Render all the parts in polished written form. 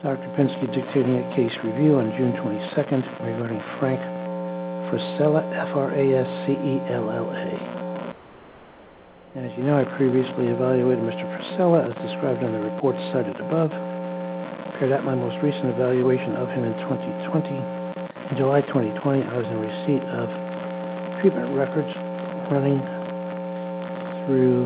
Dr. Pinsky dictating a case review on June 22nd regarding Frank Frisella, F-R-A-S-C-E-L-L-A. As you know, I previously evaluated Mr. Frisella as described on the report cited above. Compared at my most recent evaluation of him in 2020. In July 2020, I was in receipt of treatment records running through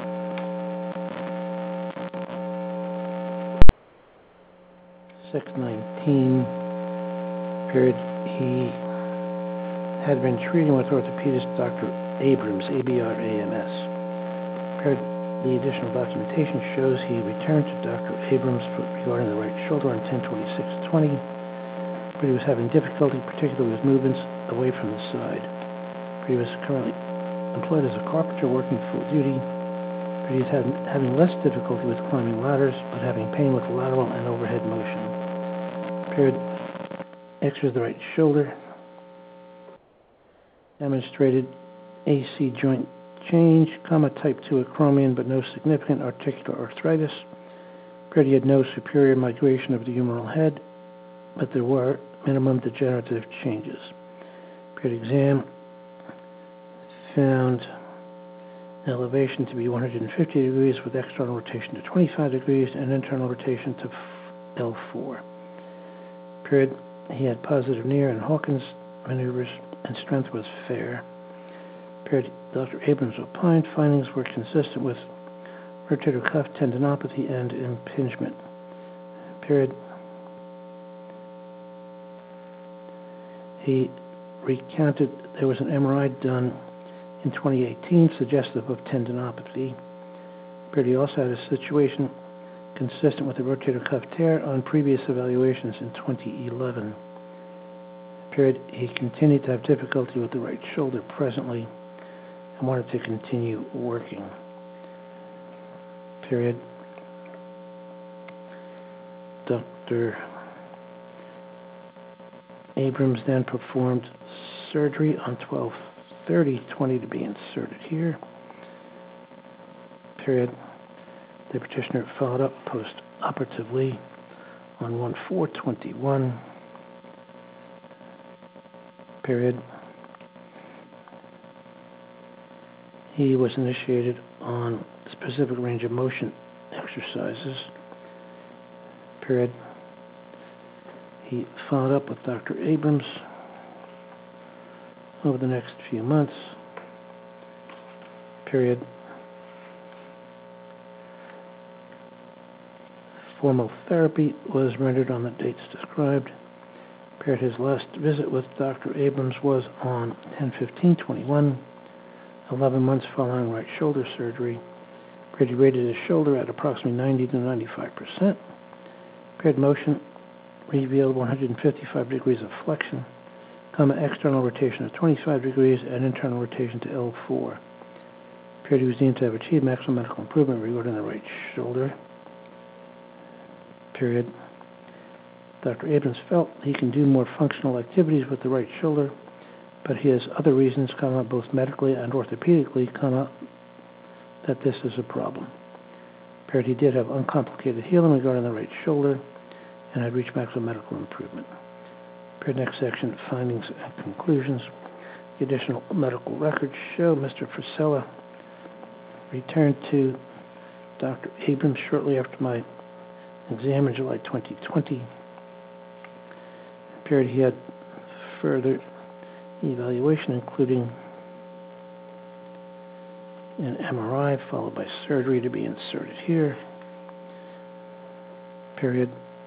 (6/19). Period. He had been treating with orthopedist Dr. Abrams, A-B-R-A-M-S. Period. The additional documentation shows he returned to Dr. Abrams regarding the right shoulder on 10/26/20, but he was having difficulty, particularly with movements away from the side. He was currently employed as a carpenter working full duty, but he's having less difficulty with climbing ladders, but having pain with lateral and overhead motion. Period. X-ray of the right shoulder demonstrated AC joint change, type 2 acromion, but no significant articular arthritis. Period. He had no superior migration of the humeral head, but there were minimum degenerative changes. Period. Exam found elevation to be 150 degrees with external rotation to 25 degrees and internal rotation to L4. Period. He had positive Neer and Hawkins maneuvers and strength was fair. Period. Dr. Abrams opined findings were consistent with rotator cuff tendinopathy and impingement. Period. He recounted there was an MRI done in 2018 suggestive of tendinopathy. Period. He also had a situation consistent with the rotator cuff tear on previous evaluations in 2011. Period. He continued to have difficulty with the right shoulder presently and wanted to continue working. Period. Dr. Abrams then performed surgery on 12/30/20 to be inserted here. Period. The petitioner followed up post-operatively on 1/4/21. Period. He was initiated on specific range of motion exercises. Period. He followed up with Dr. Abrams over the next few months. Period. Formal therapy was rendered on the dates described. Period. His last visit with Dr. Abrams was on 10/15/21, 11 months following right shoulder surgery. Period. He rated his shoulder at approximately 90 to 95%. Period. Motion revealed 155 degrees of flexion, external rotation of 25 degrees and internal rotation to L4. Period. He was deemed to have achieved maximum medical improvement regarding the right shoulder. Period. Dr. Abrams felt he can do more functional activities with the right shoulder, but he has other reasons, both medically and orthopedically, that this is a problem. Period. He did have uncomplicated healing regarding the right shoulder and had reached maximum medical improvement. Period. Next section, findings and conclusions. The additional medical records show Mr. Frisella returned to Dr. Abrams shortly after my exam in July 2020. Period. He had further evaluation, including an MRI followed by surgery to be inserted here. Period.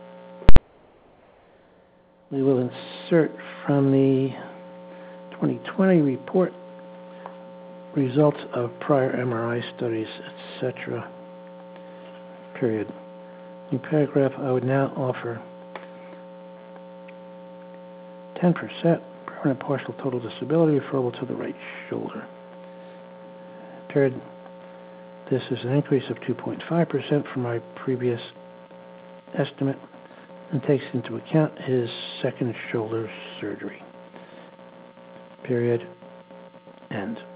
We will insert from the 2020 report results of prior MRI studies, etc. Period. In paragraph, I would now offer 10% permanent partial total disability referable to the right shoulder. Period. This is an increase of 2.5% from my previous estimate and takes into account his second shoulder surgery. Period. End.